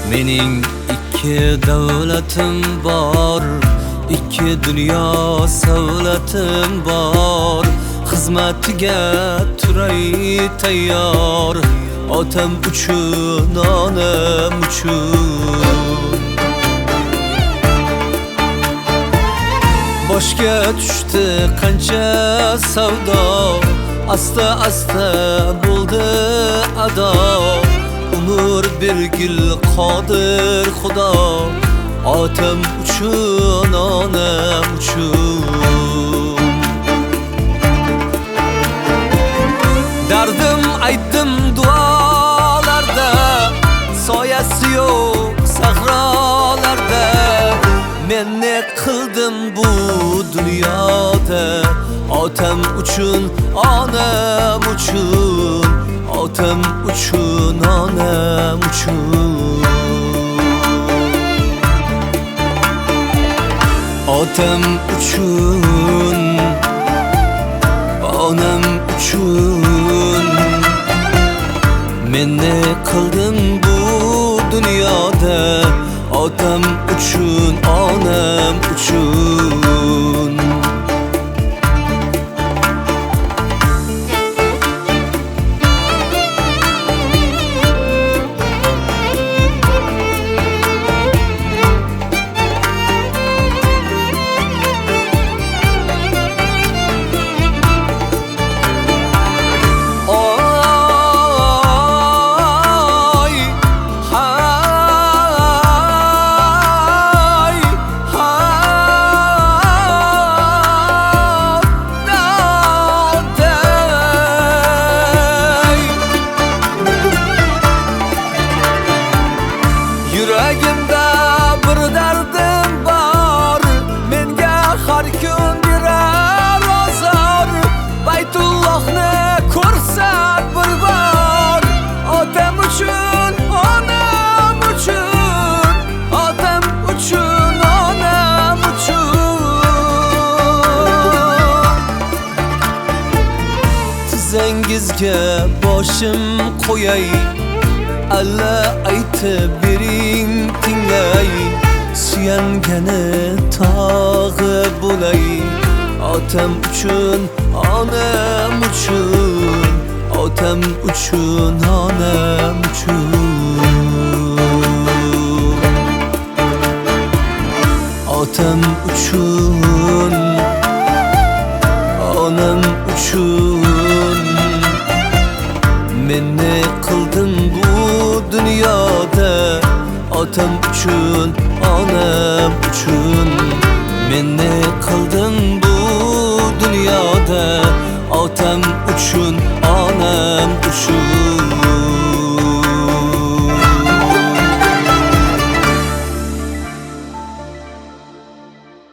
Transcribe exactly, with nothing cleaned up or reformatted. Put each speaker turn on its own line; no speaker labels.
Mening ikki davlatim bor, ikki dunyo savlatim bor. Xizmatiga turay tayyor, otam uchun, onam uchun. Boshga tushdi qancha savdo, asta asta bo'ldi ado. Umr bergil qodir Xudo, otam uchun, onam uchun. Dardim aytdim duolarda, soyasi yo'q sahrolarda. Men ne qildim bu dunyoda, otam uchun, onam uchun. Otam uchun, onam uchun. Otam uchun, onam uchun. Men ne qildim bu dunyoda, otam uchun, onam uchun. Yuragimda bir dardim bor, menga har kun berar azor. Baytullohni ko'rsam bir bor, otam uchun, onam uchun. Otam uchun, onam uchun. Tizangizga boshim qo'yay, alla aytib bering tinglay. Suyangani tog'i bo'lay, otam uchun, onam uchun. Otam uchun, onam uchun. Otam uchun, onam uchun. Men ne qildim bu dunyoda, otam uchun, onam uchun. Men ne qildim bu dunyoda, otam uchun, onam uchun.